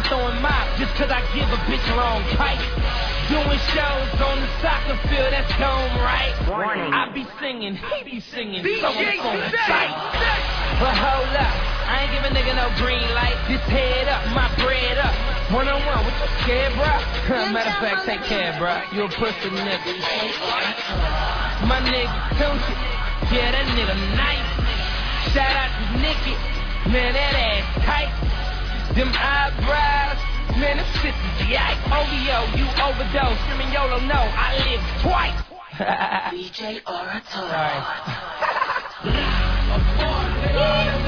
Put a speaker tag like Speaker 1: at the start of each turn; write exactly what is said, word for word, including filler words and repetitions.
Speaker 1: throwing mop just cause I give a bitch wrong pipe. Doing shows on the soccer field, that's dome, right?
Speaker 2: Warning.
Speaker 1: I be singing, he be singing, someone's on the site. But hold up, I ain't give a nigga no green light. Just head up, my bread up. One on one, what you scared, bruh? Matter of fact, take care, bruh. You a pussy nigga. My nigga Tunechi, yeah, that nigga nice. Shout out to Nicky, man, that ass tight. Them eyebrows, man, this shit is yikes. O V O, you overdose. Screaming YOLO, no, I live twice.
Speaker 2: D J Orator.
Speaker 1: Sorry.